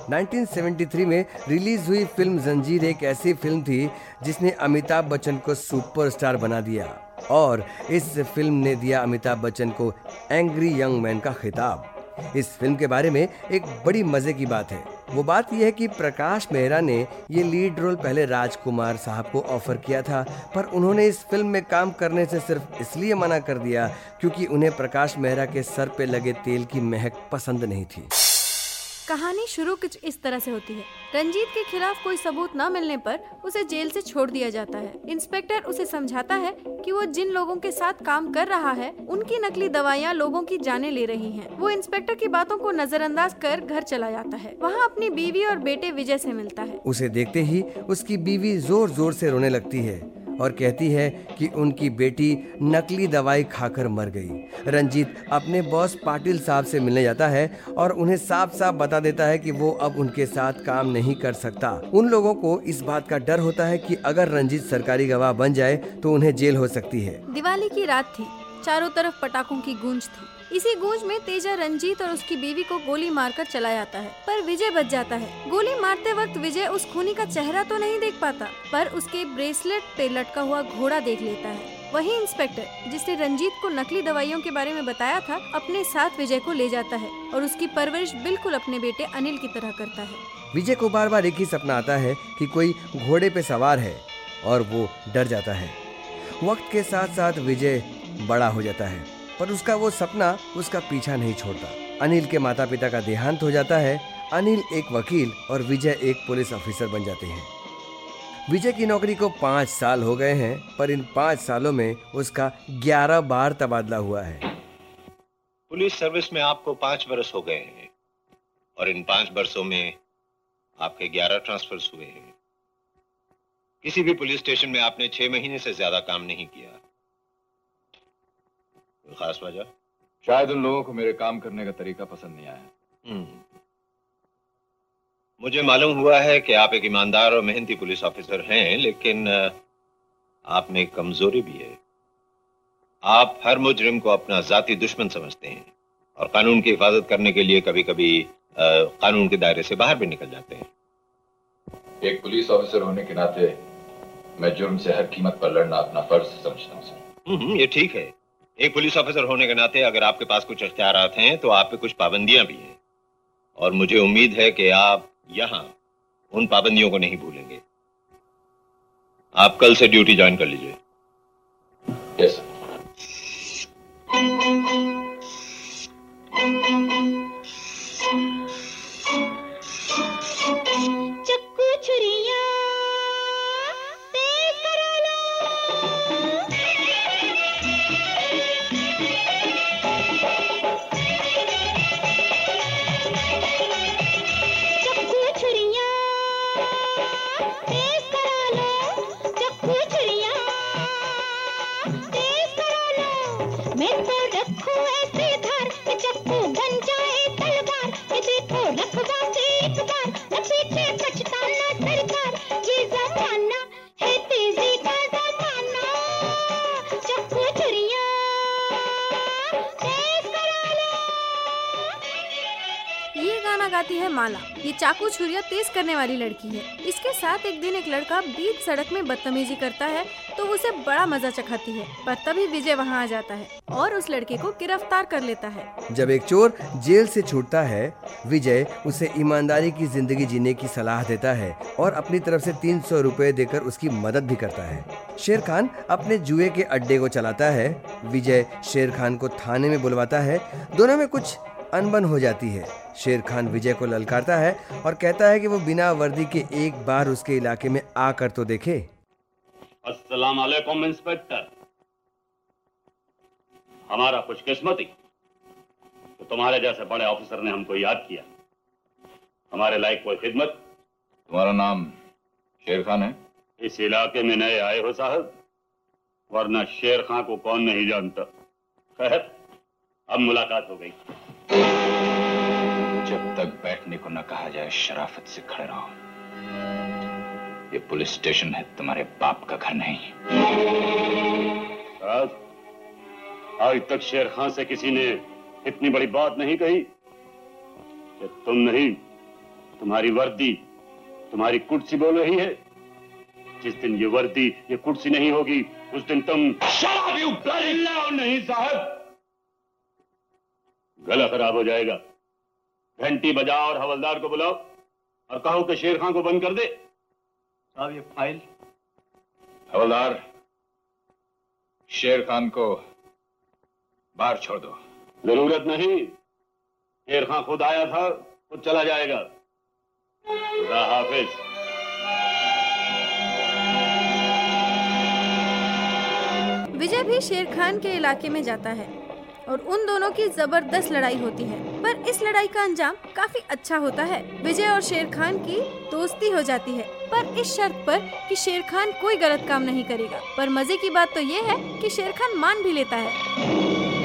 1973 में रिलीज हुई फिल्म जंजीर एक ऐसी फिल्म थी जिसने अमिताभ बच्चन को सुपरस्टार बना दिया और इस फिल्म ने दिया अमिताभ बच्चन को एंग्री यंग मैन का खिताब। इस फिल्म के बारे में एक बड़ी मजे की बात है। वो बात यह है कि प्रकाश मेहरा ने ये लीड रोल पहले राजकुमार साहब को ऑफर किया था, पर उन्होंने इस फिल्म में काम करने से सिर्फ इसलिए मना कर दिया क्योंकि उन्हें प्रकाश मेहरा के सर पे लगे तेल की महक पसंद नहीं थी। कहानी शुरू कुछ इस तरह से होती है। रंजीत के खिलाफ कोई सबूत न मिलने पर उसे जेल से छोड़ दिया जाता है। इंस्पेक्टर उसे समझाता है कि वो जिन लोगों के साथ काम कर रहा है उनकी नकली दवाइयाँ लोगों की जानें ले रही हैं। वो इंस्पेक्टर की बातों को नजरअंदाज कर घर चला जाता है। वहाँ अपनी बीवी और बेटे विजय से मिलता है। उसे देखते ही उसकी बीवी जोर जोर से रोने लगती है और कहती है कि उनकी बेटी नकली दवाई खाकर मर गई। रंजीत अपने बॉस पाटिल साहब से मिलने जाता है और उन्हें साफ साफ बता देता है कि वो अब उनके साथ काम नहीं कर सकता। उन लोगों को इस बात का डर होता है कि अगर रंजीत सरकारी गवाह बन जाए तो उन्हें जेल हो सकती है। दिवाली की रात थी, चारों तरफ पटाखों की गूंज थी। इसी गूंज में तेजा रंजीत और उसकी बीवी को गोली मारकर चला जाता है, पर विजय बच जाता है। गोली मारते वक्त विजय उस खूनी का चेहरा तो नहीं देख पाता, पर उसके ब्रेसलेट पे लटका हुआ घोड़ा देख लेता है। वही इंस्पेक्टर जिसने रंजीत को नकली दवाइयों के बारे में बताया था, अपने साथ विजय को ले जाता है और उसकी परवरिश बिल्कुल अपने बेटे अनिल की तरह करता है। विजय को बार बार एक ही सपना आता है कि कोई घोड़े पे सवार है और वो डर जाता है। वक्त के साथ साथ विजय बड़ा हो जाता है, पर उसका वो सपना उसका पीछा नहीं छोड़ता। अनिल के माता पिता का देहांत हो जाता है। अनिल एक वकील और विजय एक पुलिस ऑफिसर बन जाते हैं। विजय की नौकरी को 5 साल हो गए हैं, पर इन 5 सालों में उसका 11 बार तबादला हुआ है। पुलिस सर्विस में आपको 5 बरस हो गए हैं और इन 5 बरसों में आपके 11 ट्रांसफर्स हुए हैं। किसी भी पुलिस स्टेशन में आपने 6 महीने से ज्यादा काम नहीं किया। कोई खास वजह? शायद उन लोगों को मेरे काम करने का तरीका पसंद नहीं आया। मुझे मालूम हुआ है कि आप एक ईमानदार और मेहनती पुलिस ऑफिसर हैं, लेकिन आप में एक कमजोरी भी है। आप हर मुजरिम को अपना जाती दुश्मन समझते हैं और कानून की हिफाजत करने के लिए कभी कभी कानून के दायरे से बाहर भी निकल जाते हैं। एक पुलिस ऑफिसर होने के नाते मैं जुर्म से हर कीमत पर लड़ना अपना फर्ज समझता हूँ सर। ये ठीक है। एक पुलिस ऑफिसर होने के नाते अगर आपके पास कुछ इख्तियारात हैं तो आप पे कुछ पाबंदियां भी हैं, और मुझे उम्मीद है कि आप यहाँ उन पाबंदियों को नहीं भूलेंगे। आप कल से ड्यूटी ज्वाइन कर लीजिए। Yes sir. चक्कू छुरिया तेज करा लो, चक्कू छुरिया तेज करा लो, चक्कू छुरिया तेज करा लो। मैं तो रखूं ऐसे धार कि चक्कू बन जाए तलवार, कि देखो रखवा से एक बार न पीछे पछताना सरकार। ये जमाना है तेजी का जमाना, चक्कू छुरिया तेज करा लो। ये गाना गाती है माला। ये चाकू छुरिया तेज करने वाली लड़की है। इसके साथ एक दिन एक लड़का बीच सड़क में बदतमीजी करता है तो उसे बड़ा मजा चखाती है, पर तभी विजय वहाँ आ जाता है और उस लड़के को गिरफ्तार कर लेता है। जब एक चोर जेल से छूटता है, विजय उसे ईमानदारी की जिंदगी जीने की सलाह देता है और अपनी तरफ से 300 रुपए देकर उसकी मदद भी करता है। शेर खान अपने जुए के अड्डे को चलाता है। विजय शेर खान को थाने में बुलवाता है। दोनों में कुछ अनबन हो जाती है। शेर खान विजय को ललकारता है और कहता है कि वो बिना वर्दी के एक बार उसके इलाके में आकर तो देखे। अस्सलाम वालेकुम इंस्पेक्टर। हमारा खुशकिस्मती तो तुम्हारे जैसे बड़े ऑफिसर ने हमको याद किया। हमारे लायक कोई खिदमत? तुम्हारा नाम शेर खान है? इस इलाके में नए आए हो साहब, वरना शेर खान को कौन नहीं जानता। खैर, अब मुलाकात हो गई। जब तक बैठने को न कहा जाए शराफत से खड़े रहो। ये पुलिस स्टेशन है, तुम्हारे बाप का घर नहीं। आज तक शेर खान से किसी ने इतनी बड़ी बात नहीं कही कि तुम नहीं तुम्हारी वर्दी, तुम्हारी कुर्सी बोल रही है। जिस दिन ये वर्दी, ये कुर्सी नहीं होगी, उस दिन तुम नहीं साहब, गला खराब हो जाएगा। घंटी बजाओ और हवलदार को बुलाओ और कहो कि शेर खान को बंद कर दे। साहब ये फाइल। हवलदार, शेर खान को बाहर छोड़ दो। जरूरत नहीं, शेर खान खुद आया था, खुद चला जाएगा। खुदा हाफिज। विजय भी शेर खान के इलाके में जाता है और उन दोनों की जबरदस्त लड़ाई होती है, पर इस लड़ाई का अंजाम काफी अच्छा होता है। विजय और शेर खान की दोस्ती हो जाती है, पर इस शर्त पर कि शेर खान कोई गलत काम नहीं करेगा। पर मजे की बात तो ये है कि शेर खान मान भी लेता है।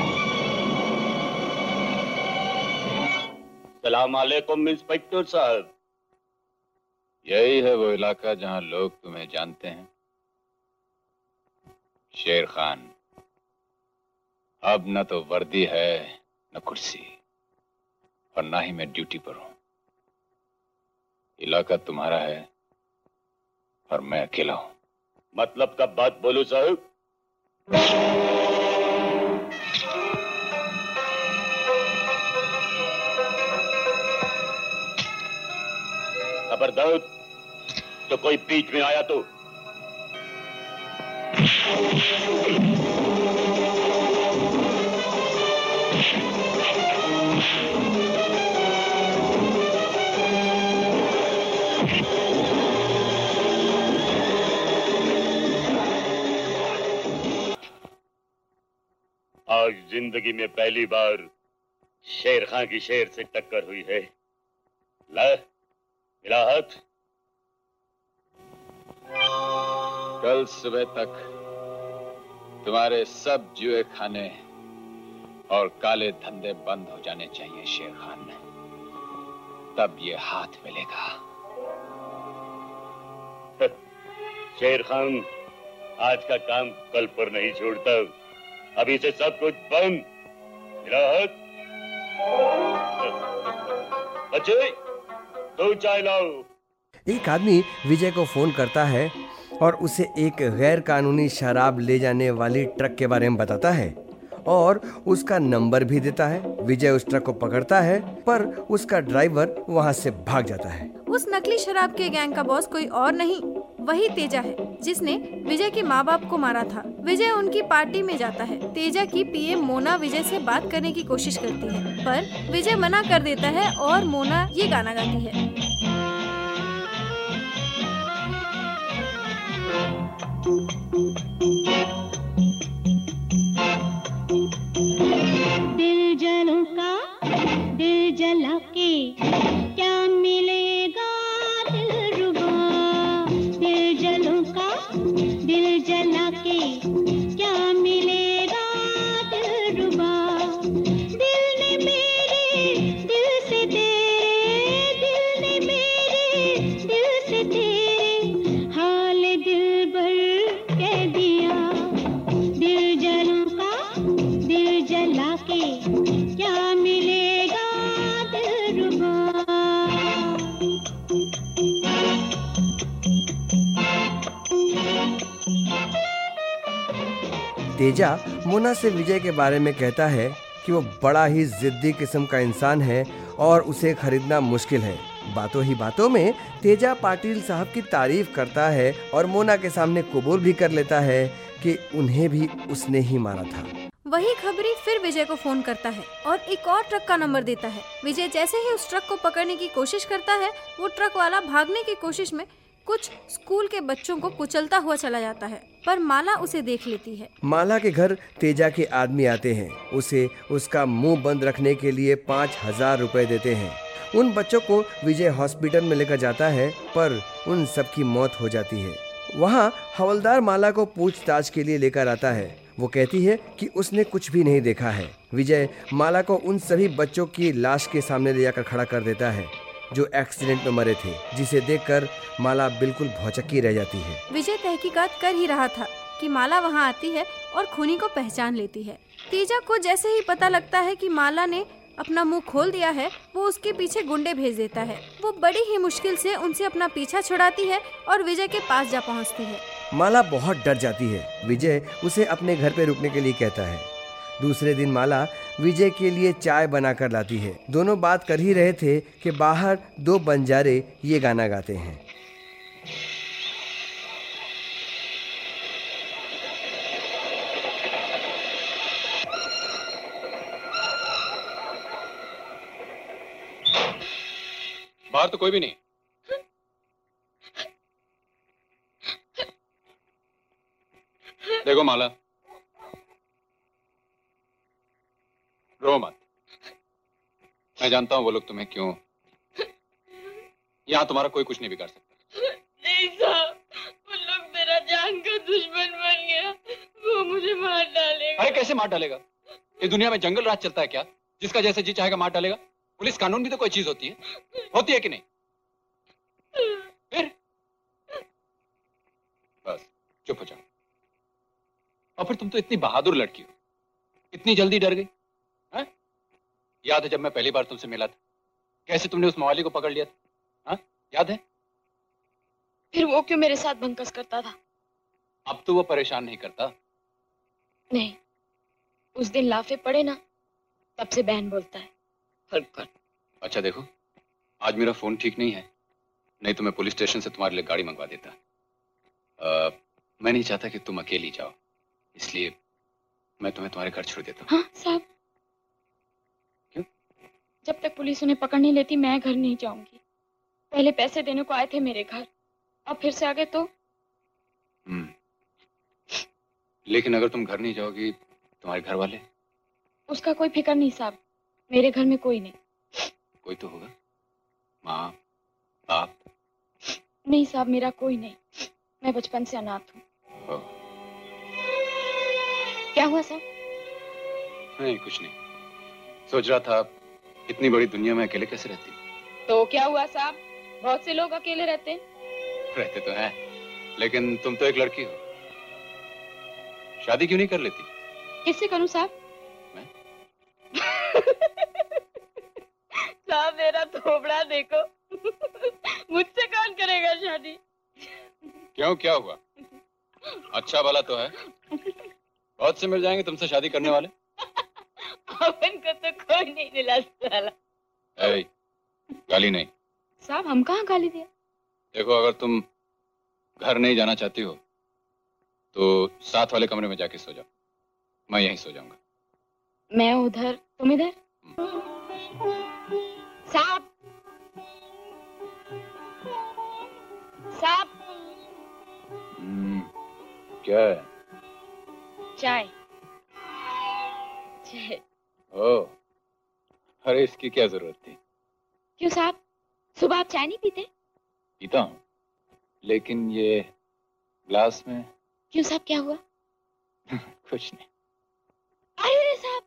सलाम अलैकुम इंस्पेक्टर साहब। यही है वो इलाका जहां लोग तुम्हें जानते हैं, शेर खान। अब न तो वर्दी है, न कुर्सी, और ना ही मैं ड्यूटी पर हूं। इलाका तुम्हारा है और मैं अकेला हूं। मतलब कब बात बोलूं साहब? खबरदार, तो कोई बीच में आया तो आज जिंदगी में पहली बार शेर खान की शेर से टक्कर हुई है। ला मिला हाथ। कल सुबह तक तुम्हारे सब जुए खाने और काले धंधे बंद हो जाने चाहिए शेर खान, तब ये हाथ मिलेगा। शेर खान आज का काम कल पर नहीं छोड़ता। अभी से सब कुछ बंद। मिला हाथ। बच्चे, दो चाय लाओ। एक आदमी विजय को फोन करता है और उसे एक गैर कानूनी शराब ले जाने वाली ट्रक के बारे में बताता है और उसका नंबर भी देता है। विजय उस ट्रक को पकड़ता है, पर उसका ड्राइवर वहां से भाग जाता है। उस नकली शराब के गैंग का बॉस कोई और नहीं, वही तेजा है, जिसने विजय के माँ बाप को मारा था। विजय उनकी पार्टी में जाता है। तेजा की पीए मोना विजय से बात करने की कोशिश करती है, पर विजय मना कर देता है और मोना ये गाना गाती है। दिल जलों का दिल जला के क्या मिलेगा दिलरुबा। दिल जलों का दिल जला के क्या मिलेगा दिलरुबा। दिल ने मेरे दिल से तेरे, दिल ने मेरे दिल से तेरे हाल दिल भर कह दिया। दिल जलों का दिल जला के क्या मिलेगा दिलरुबा। तेजा मोना से विजय के बारे में कहता है कि वो बड़ा ही जिद्दी किस्म का इंसान है और उसे खरीदना मुश्किल है। बातों ही बातों में तेजा पाटिल साहब की तारीफ करता है और मोना के सामने कबूल भी कर लेता है कि उन्हें भी उसने ही मारा था। वही खबरी फिर विजय को फोन करता है और एक और ट्रक का नंबर देता है। विजय जैसे ही उस ट्रक को पकड़ने की कोशिश करता है, वो ट्रक वाला भागने की कोशिश में कुछ स्कूल के बच्चों को कुचलता हुआ चला जाता है, पर माला उसे देख लेती है। माला के घर तेजा के आदमी आते हैं, उसे उसका मुंह बंद रखने के लिए 5,000 रुपए देते हैं। उन बच्चों को विजय हॉस्पिटल में लेकर जाता है, पर उन सबकी मौत हो जाती है। वहाँ हवलदार माला को पूछताछ के लिए लेकर आता है। वो कहती है कि उसने कुछ भी नहीं देखा है। विजय माला को उन सभी बच्चों की लाश के सामने ले जाकर खड़ा कर देता है जो एक्सीडेंट में मरे थे, जिसे देखकर माला बिल्कुल भौचक्की रह जाती है। विजय तहकीकात कर ही रहा था कि माला वहाँ आती है और खूनी को पहचान लेती है। तेजा को जैसे ही पता लगता है कि माला ने अपना मुंह खोल दिया है वो उसके पीछे गुंडे भेज देता है। वो बड़ी ही मुश्किल से उनसे अपना पीछा छुड़ाती है और विजय के पास जा पहुंचती है। माला बहुत डर जाती है। विजय उसे अपने घर पे रुकने के लिए कहता है। दूसरे दिन माला विजय के लिए चाय बनाकर लाती है। दोनों बात कर ही रहे थे कि बाहर दो बंजारे ये गाना गाते हैं। बाहर तो कोई भी नहीं। देखो माला, रो मत। मैं जानता हूं वो लोग तुम्हें क्यों, यहां तुम्हारा कोई कुछ नहीं बिगाड़ सकता। नहीं साहब, वो लोग मेरा जान का दुश्मन बन गया, वो मुझे मार डालेगा। अरे कैसे मार डालेगा? ये दुनिया में जंगल राज चलता है क्या, जिसका जैसे जी चाहेगा मार डालेगा? पुलिस कानून भी तो कोई चीज होती है कि नहीं? फिर बस चुप हो जाओ। और फिर तुम तो इतनी बहादुर लड़की हो, इतनी जल्दी डर गई? हाँ? याद है जब मैं पहली बार तुमसे मिला था, कैसे तुमने उस मवाली को पकड़ लिया था? हाँ? याद है? फिर वो क्यों मेरे साथ बंकस करता था? अब तो वो परेशान नहीं करता। नहीं, उस दिन लाफे पड़े ना, तब से बहन बोलता है फर्क। अच्छा देखो, आज मेरा फोन ठीक नहीं है, नहीं तो मैं पुलिस स्टेशन से तुम्हारे लिए गाड़ी मंगवा देता। मैं नहीं चाहता कि तुम अकेली जाओ, इसलिए मैं तुम्हें तुम्हारे घर छोड़ देता हूँ। हाँ साहब। क्यों? जब तक पुलिस उन्हें पकड़ नहीं लेती मैं घर नहीं जाऊंगी। पहले पैसे देने को आए थे मेरे घर, अब फिर से आ गए तो? लेकिन अगर तुम घर नहीं जाओगी, तुम्हारे घर वाले? उसका कोई फिक्र नहीं साहब, मेरे घर में कोई नहीं। कोई तो होगा, माँ बाप? नहीं साहब, मेरा कोई नहीं, मैं बचपन से अनाथ हूँ। क्या हुआ साहब? नहीं कुछ नहीं, सोच रहा था इतनी बड़ी दुनिया में अकेले कैसे रहती? तो क्या हुआ साहब, बहुत से लोग अकेले रहते तो हैं, लेकिन तुम तो एक लड़की हो, शादी क्यों नहीं कर लेती? किससे करूं साहब? मैं? साहब मेरा थोबड़ा देखो, मुझसे कौन करेगा शादी? क्यों, क्या हुआ? अच्छा भला तो है, बहुत से मिल जाएंगे तुमसे शादी करने वाले। अपन को तो कोई नहीं मिला साला। गाली नहीं साहब, हम कहाँ गाली दिया? देखो, अगर तुम घर नहीं जाना चाहती हो तो साथ वाले कमरे में जाके सो जाओ, मैं यहीं सो जाऊंगा। मैं उधर, तुम इधर? साहब, साहब। क्या है? चाय। चाय। ओह, अरे इसकी क्या जरूरत थी? क्यों साहब, सुबह आप चाय नहीं पीते? पीता हूँ, लेकिन ये ग्लास में। क्यों साहब, क्या हुआ? कुछ नहीं। अरे साहब।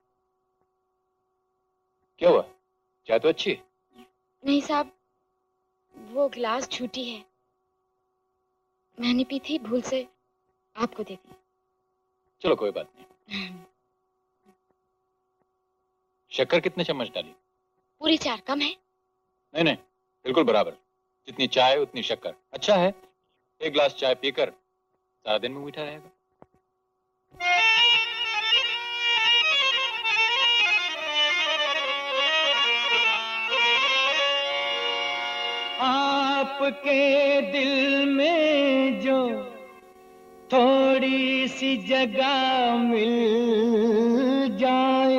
क्या हुआ? चाय तो अच्छी है। नहीं साहब, वो ग्लास झूठी है, मैंने पी थी, भूल से आपको दे दी। चलो कोई बात नहीं। शक्कर कितने चम्मच डाली? पूरी 4 कम है? नहीं नहीं, बिल्कुल बराबर, जितनी चाय उतनी शक्कर। अच्छा है, एक गिलास चाय पीकर सारा दिन में मीठा रहेगा। आपके दिल में जो थोड़ी सी जगह मिल जाए,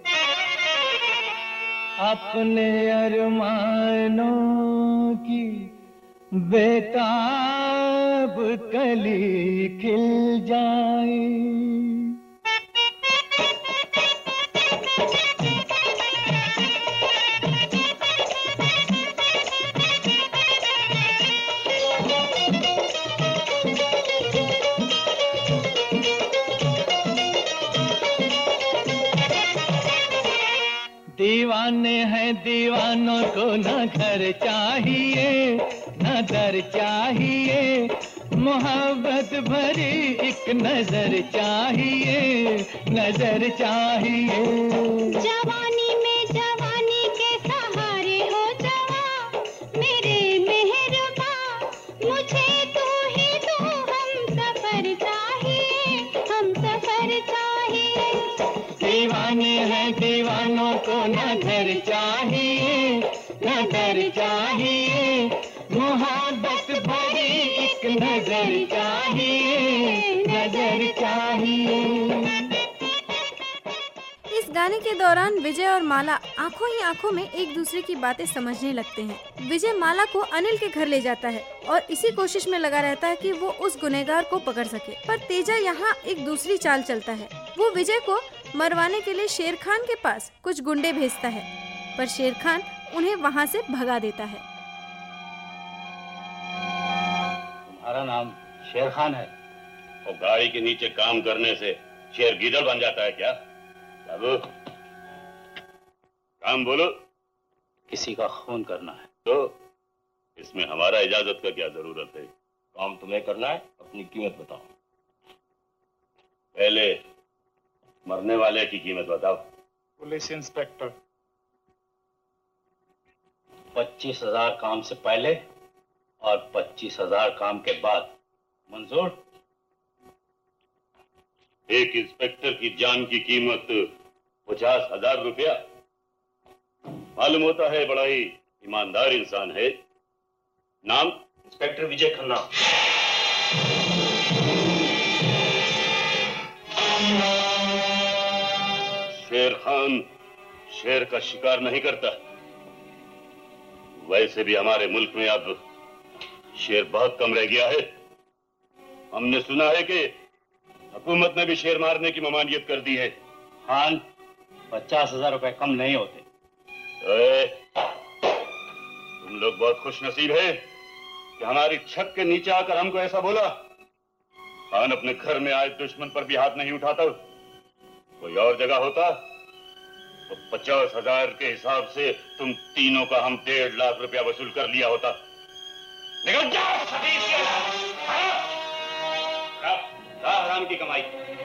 अपने अरमानों की बेताब कली खिल जाए। दीवाने हैं दीवानों को न घर चाहिए न दर चाहिए, मोहब्बत भरी एक नजर चाहिए, नजर चाहिए। जवानी में घर चाहिए। दीवाने हैं दीवानों को न घर चाहिए, न डर चाहिए, मोहब्बत भरी एक नजर चाहिए, नजर चाहिए। इस गाने के दौरान विजय और माला आंखों ही आंखों में एक दूसरे की बातें समझने लगते हैं। विजय माला को अनिल के घर ले जाता है और इसी कोशिश में लगा रहता है कि वो उस गुनहगार को पकड़ सके। पर तेजा यहाँ एक दूसरी चाल चलता है। वो विजय को मरवाने के लिए शेर खान के पास कुछ गुंडे भेजता है, पर शेर खान उन्हें वहाँ से भगा देता है। तुम्हारा नाम शेर खान है? और गाड़ी के नीचे काम करने से शेर गीदड़ बन जाता है क्या? बाबू, काम बोलो। किसी का खून करना है तो इसमें हमारा इजाजत का क्या जरूरत है? काम तुम्हें करना है, अपनी कीमत बताओ। पहले मरने वाले की कीमत बताओ। Police inspector. 25,000 काम से पहले और 25,000 काम के बाद। मंजूर? एक इंस्पेक्टर की जान की कीमत 50,000 रुपया। मालूम होता है बड़ा ही ईमानदार इंसान है। नाम? इंस्पेक्टर विजय खन्ना। शेर खान शेर का शिकार नहीं करता। वैसे भी हमारे मुल्क में अब शेर बहुत कम रह गया है। हमने सुना है कि हुकूमत ने भी शेर मारने की ममानियत कर दी है। खान, 50,000 रुपए कम नहीं होते। तुम लोग बहुत खुश नसीब है कि हमारी छत के नीचे आकर हमको ऐसा बोला। खान अपने घर में आए दुश्मन पर भी हाथ नहीं उठाता। कोई और जगह होता तो 50,000 के हिसाब से तुम तीनों का हम 1.5 लाख रुपया वसूल कर लिया होता। निकल जाओ हराम की कमाई।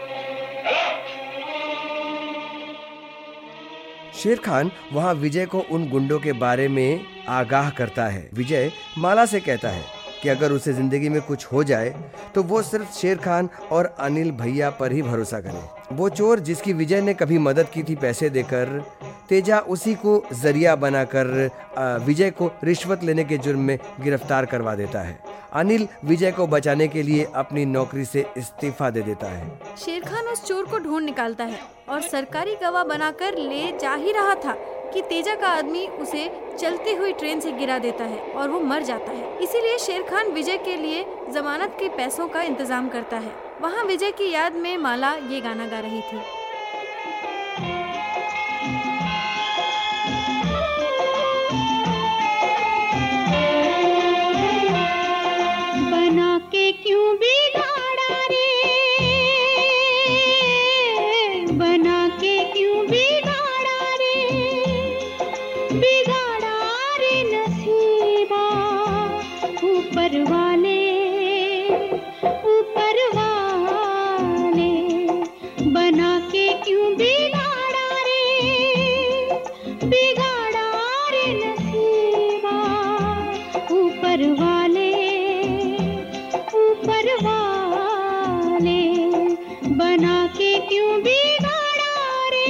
शेर खान वहाँ विजय को उन गुंडों के बारे में आगाह करता है। विजय माला से कहता है कि अगर उसे जिंदगी में कुछ हो जाए तो वो सिर्फ शेर खान और अनिल भैया पर ही भरोसा करे। वो चोर जिसकी विजय ने कभी मदद की थी पैसे देकर, तेजा उसी को जरिया बनाकर विजय को रिश्वत लेने के जुर्म में गिरफ्तार करवा देता है। अनिल विजय को बचाने के लिए अपनी नौकरी से इस्तीफा दे देता है। शेर खान उस चोर को ढूंढ निकालता है और सरकारी गवाह बनाकर ले जा ही रहा था कि तेजा का आदमी उसे चलती हुई ट्रेन से गिरा देता है और वो मर जाता है। इसीलिए शेर खान विजय के लिए जमानत के पैसों का इंतजाम करता है। वहाँ विजय की याद में माला ये गाना गा रही थी। बना के क्यों बिगाड़ा रे, बना के क्यों बिगाड़ा रे, बिगाड़ा रे नसीबा। ऊपर वाले बना के क्यों बिगाड़ा रे, बिगाड़ा रे नसीबा। ऊपर वाले बना के क्यों बिगाड़ा रे।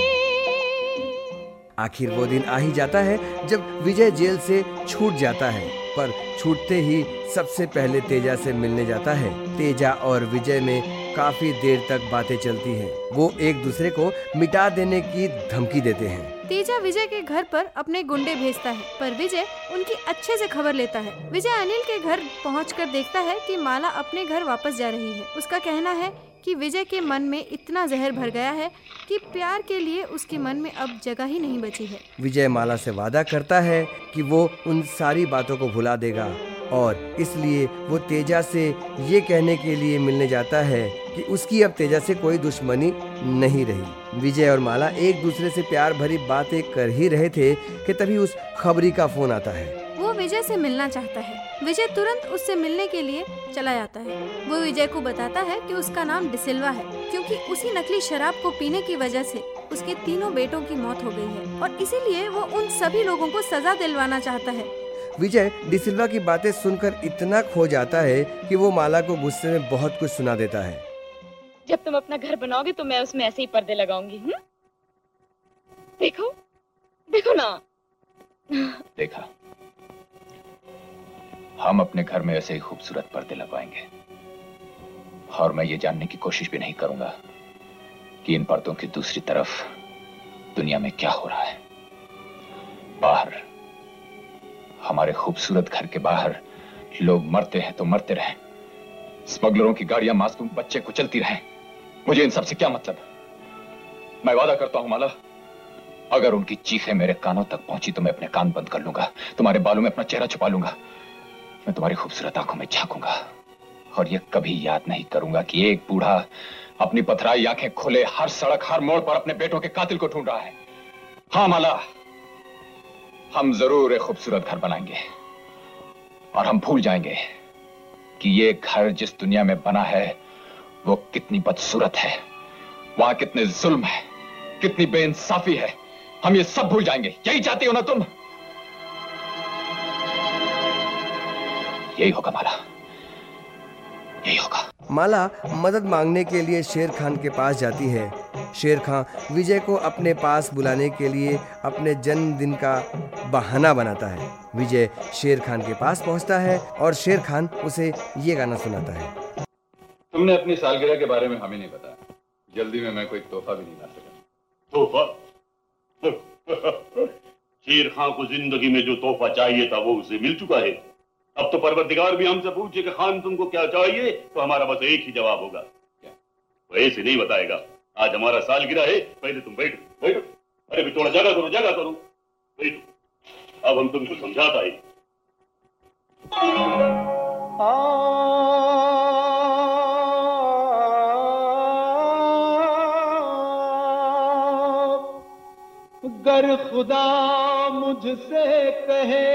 आखिर वो दिन आ ही जाता है जब विजय जेल से छूट जाता है, पर छूटते ही सबसे पहले तेजा से मिलने जाता है। तेजा और विजय में काफी देर तक बातें चलती हैं। वो एक दूसरे को मिटा देने की धमकी देते हैं। तेजा विजय के घर पर अपने गुंडे भेजता है, पर विजय उनकी अच्छे से खबर लेता है। विजय अनिल के घर पहुंचकर देखता है कि माला अपने घर वापस जा रही है। उसका कहना है कि विजय के मन में इतना जहर भर गया है कि प्यार के लिए उसके मन में अब जगह ही नहीं बची है। विजय माला से वादा करता है कि वो उन सारी बातों को भुला देगा और इसलिए वो तेजा से ये कहने के लिए मिलने जाता है कि उसकी अब तेजा से कोई दुश्मनी नहीं रही। विजय और माला एक दूसरे से प्यार भरी बातें कर ही रहे थे कि तभी उस खबरी का फोन आता है। वो विजय से मिलना चाहता है। विजय तुरंत उससे मिलने के लिए चला जाता है। वो विजय को बताता है कि उसका नाम डिसिल्वा है, क्योंकि उसी नकली शराब को पीने की वजह से उसके तीनों बेटों की मौत हो गई है और इसीलिए वो उन सभी लोगों को सजा दिलवाना चाहता है। विजय डिसिल्वा की बातें सुनकर इतना खो जाता है कि वो माला को गुस्से में बहुत कुछ सुना देता है। जब तुम अपना घर बनाओगे तो मैं उसमें ऐसे ही पर्दे लगाऊंगी। देखो देखो ना। देखा, हम अपने घर में ऐसे ही खूबसूरत पर्दे लगवाएंगे और मैं ये जानने की कोशिश भी नहीं करूंगा कि इन पर्दों की दूसरी तरफ दुनिया में क्या हो रहा है। बाहर, हमारे खूबसूरत घर के बाहर लोग मरते हैं तो मरते रहें, स्मगलरों की गाड़ियां मासूम बच्चे कुचलती रहें। मुझे इन सब से क्या मतलब? मैं वादा करता हूं माला, अगर उनकी चीखें मेरे कानों तक पहुंची तो मैं अपने कान बंद कर लूंगा, तुम्हारे बालों में अपना चेहरा छुपा लूंगा, मैं तुम्हारी खूबसूरत आंखों में झांकूंगा और ये कभी याद नहीं करूंगा कि एक बूढ़ा अपनी पथराई आंखें खोले हर सड़क हर मोड़ पर अपने बेटों के कातिल को ढूंढ रहा है। हाँ माला, हम जरूर एक खूबसूरत घर बनाएंगे और हम भूल जाएंगे कि ये घर जिस दुनिया में बना है वो कितनी बदसूरत है, वहां कितने जुल्म है, कितनी बेइंसाफी है। हम ये सब भूल जाएंगे। यही चाहती हो ना तुम? यही होगा माला, यही होगा। माला मदद मांगने के लिए शेर खान के पास जाती है। शेर खान विजय को अपने पास बुलाने के लिए अपने जन्मदिन का बहाना बनाता है। विजय शेर खान के पास पहुंचता है और शेर खान उसे ये गाना सुनाता है। तुमने अपनी सालगिरह के बारे में हमें नहीं बताया, जल्दी में मैं कोई तोहफा भी नहीं ला सका। तोहफा? शेर खान को जिंदगी में जो तोहफा चाहिए था वो उसे मिल चुका है। अब तो परवरदिगार भी हमसे पूछे कि खान तुमको क्या चाहिए तो हमारा बस एक ही जवाब होगा, क्या? वो ऐसे नहीं बताएगा। आज हमारा सालगिरह है, पहले तुम बैठो बैठो। अरे भी थोड़ा जगह करो बैठो। अब हम तुमको समझाता है। गर खुदा मुझसे कहे,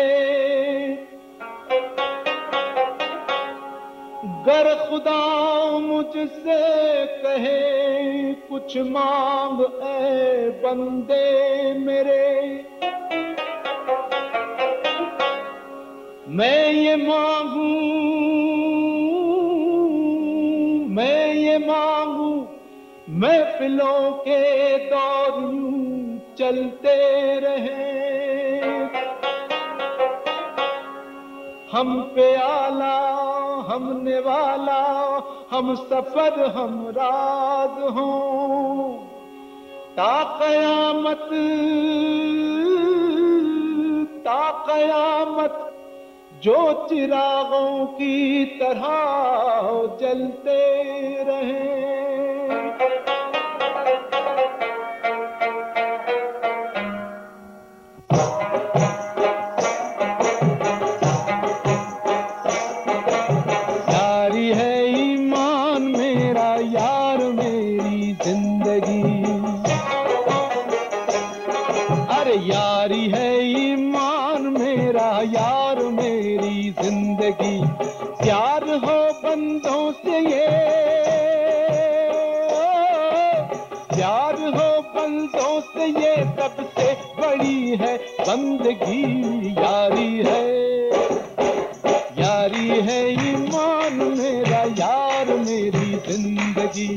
गर खुदा मुझसे कहे कुछ मांग ऐ बंदे मेरे, मैं ये मांगू महफिलों के दौर यूं चलते रहे, हम पे आला हम निवाला हम सफर हम राज हों, ता कयामत जो चिरागों की तरह जलते रहे। प्यार हो बंदों से ये, प्यार हो बंदों से ये सबसे बड़ी है बंदगी। यारी है ईमान मेरा यार मेरी जिंदगी।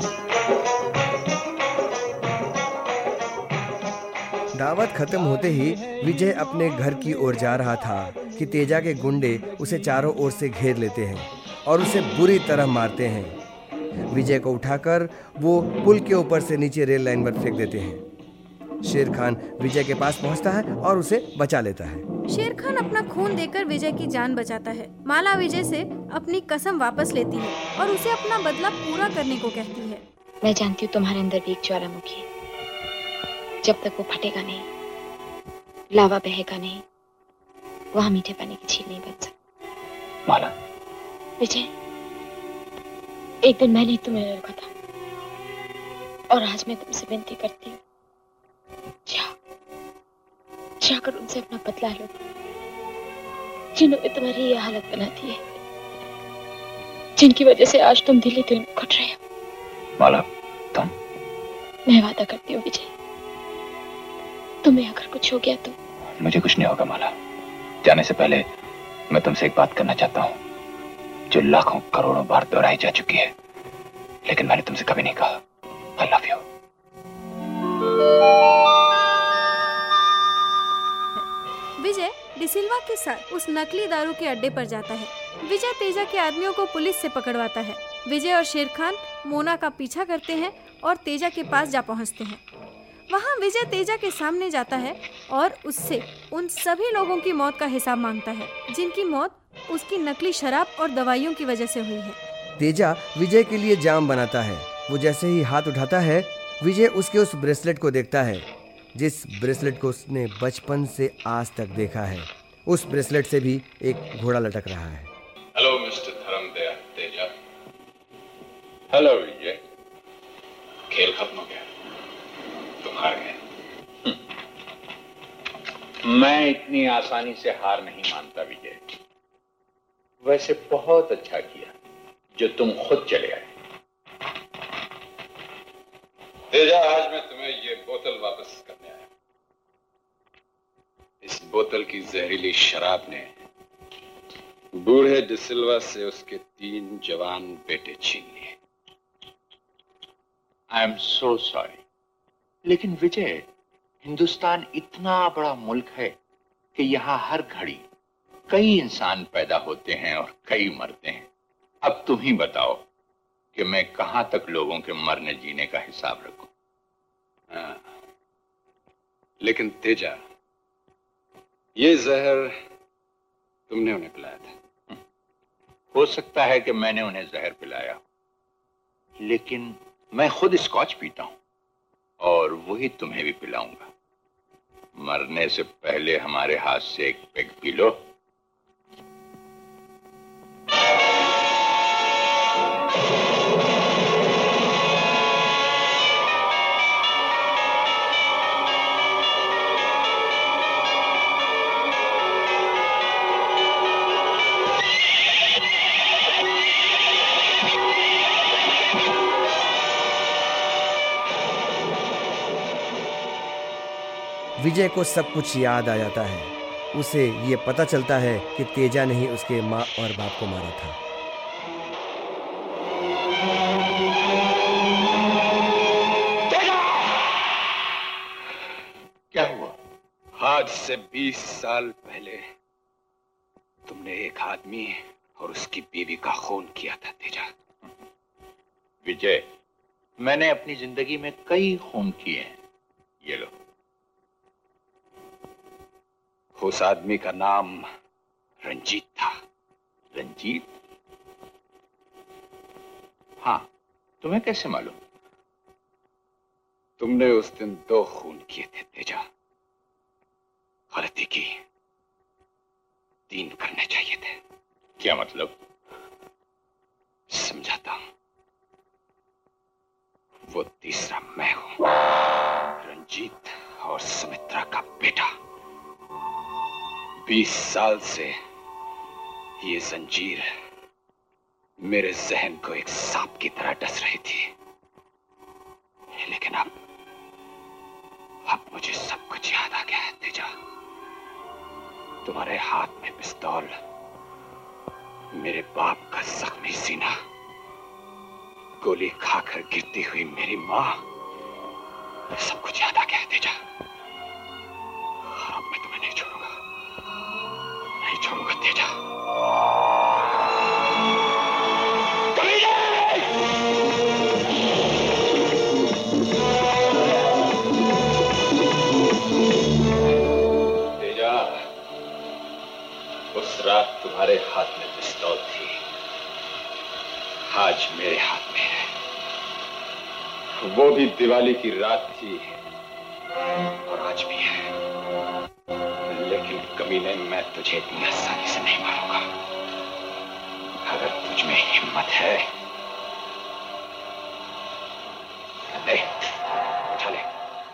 दावत खत्म होते ही विजय अपने घर की ओर जा रहा था कि तेजा के गुंडे उसे चारों ओर से घेर लेते हैं और उसे बुरी तरह मारते हैं। विजय को उठाकर वो पुल के ऊपर से नीचे रेल लाइन पर फेंक देते हैं। शेर खान विजय के पास पहुंचता है और उसे बचा लेता है। शेर खान अपना खून देकर विजय की जान बचाता है। माला विजय से अपनी कसम वापस लेती है और उसे अपना बदला पूरा करने को कहती है। मैं जानती हूँ तुम्हारे अंदर भी एक ज्वालामुखी है, जब तक वो फटेगा नहीं, लावा बहेगा नहीं, वहां मीठे पानी की झील नहीं बन सकती। माला, विजय, एक दिन मैंने तुम्हें रोका था और आज मैं तुमसे विनती करती हूँ, जाकर उनसे अपना बदला लो जिन्होंने तुम्हारी ये हालत बना दी है, जिनकी वजह से आज तुम दिल में घुट रहे हो। माला, तुम? मैं वादा करती हूँ विजय, तुम्हें अगर कुछ हो गया तो? मुझे कुछ नहीं होगा माला। जाने से पहले मैं तुमसे एक बात करना चाहता हूँ जो लाखों करोड़ों बार दोहराई जा चुकी है। लेकिन मैंने तुमसे कभी नहीं कहा I love you. Vijay D'Silva के साथ उस नकली दारू के अड्डे पर जाता है। विजय तेजा के आदमियों को पुलिस से पकड़वाता है। विजय और शेर खान मोना का पीछा करते हैं और तेजा के पास जा पहुंचते हैं। वहां विजय तेजा के सामने जाता है और उससे उन सभी लोगों की मौत का हिसाब मांगता है जिनकी मौत उसकी नकली शराब और दवाइयों की वजह से हुई है। तेजा विजय के लिए जाम बनाता है। वो जैसे ही हाथ उठाता है, विजय उसके उस ब्रेसलेट को देखता है जिस ब्रेसलेट को उसने बचपन से आज तक देखा है। उस ब्रेसलेट से भी एक घोड़ा लटक रहा है। Hello mister Dharmadaya Teja. Hello Vijay. खेल खत्म हो गया, तुम हार गए। मैं इतनी आसानी से हार नहीं मानता विजय। वैसे बहुत अच्छा किया जो तुम खुद चले आए। तेजा, आज मैं तुम्हें ये बोतल वापस करने आया। इस बोतल की जहरीली शराब ने बूढ़े डिसिल्वा से उसके 3 जवान बेटे छीन लिए। आई एम सो सॉरी, लेकिन विजय, हिंदुस्तान इतना बड़ा मुल्क है कि यहाँ हर घड़ी कई इंसान पैदा होते हैं और कई मरते हैं। अब तुम ही बताओ कि मैं कहां तक लोगों के मरने जीने का हिसाब रखूं। लेकिन तेजा, ये जहर तुमने उन्हें पिलाया था। हो सकता है कि मैंने उन्हें जहर पिलाया, लेकिन मैं खुद स्कॉच पीता हूं और वही तुम्हें भी पिलाऊंगा। मरने से पहले हमारे हाथ से एक पेग पी लो। विजय को सब कुछ याद आ जाता है। उसे ये पता चलता है कि तेजा ने ही उसके माँ और बाप को मारा था। क्या हुआ? आज से 20 साल पहले तुमने एक आदमी और उसकी बीवी का खून किया था तेजा। विजय, मैंने अपनी जिंदगी में कई खून किए हैं। ये लो। उस आदमी का नाम रंजीत था। रंजीत? हाँ, तुम्हें कैसे मालूम? तुमने उस दिन 2 खून किए थे तेजा। गलती की, 3 करने चाहिए थे। क्या मतलब? समझाता हूं। वो तीसरा मैं हूं, रंजीत और सुमित्रा का बेटा। 20 साल से ये जंजीर मेरे जहन को एक सांप की तरह डस रही थी, लेकिन अब मुझे सब कुछ याद आ गया है तेजा। तुम्हारे हाथ में पिस्तौल, मेरे बाप का जख्मी सीना, गोली खाकर गिरती हुई मेरी मां, सब कुछ याद आ गया है तेजा। अब मैं तुम्हें नहीं छोड़ूंगा, नहीं छोड़ूंगा तेजा। तेजा, उस रात तुम्हारे हाथ में पिस्तौल थी, आज मेरे हाथ में है। वो भी दिवाली की रात थी और आज भी है, लेकिन कमीने, मैं तुझे इतनी आसानी से नहीं मारूंगा। अगर तुझ में हिम्मत है, ले, उठा ले।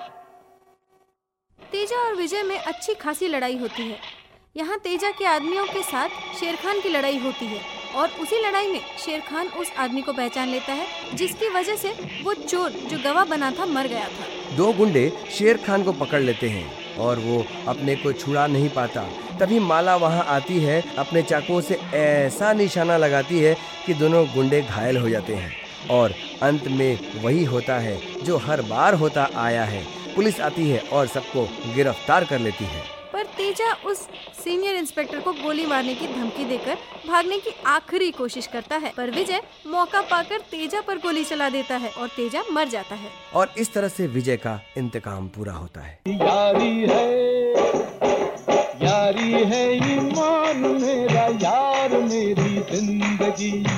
तेजा और विजय में अच्छी खासी लड़ाई होती है। यहाँ तेजा के आदमियों के साथ शेर खान की लड़ाई होती है और उसी लड़ाई में शेर खान उस आदमी को पहचान लेता है जिसकी वजह से वो चोर जो गवाह बना था मर गया था। 2 गुंडे शेर खान को पकड़ लेते हैं और वो अपने को छुड़ा नहीं पाता। तभी माला वहाँ आती है, अपने चाकुओं से ऐसा निशाना लगाती है कि दोनों गुंडे घायल हो जाते हैं। और अंत में वही होता है जो हर बार होता आया है। पुलिस आती है और सबको गिरफ्तार कर लेती है। पर तेजा उस सीनियर इंस्पेक्टर को गोली मारने की धमकी देकर भागने की आखिरी कोशिश करता है, पर विजय मौका पाकर तेजा पर गोली चला देता है और तेजा मर जाता है। और इस तरह से विजय का इंतकाम पूरा होता है। यारी है ईमान मेरा, यार मेरी जिंदगी।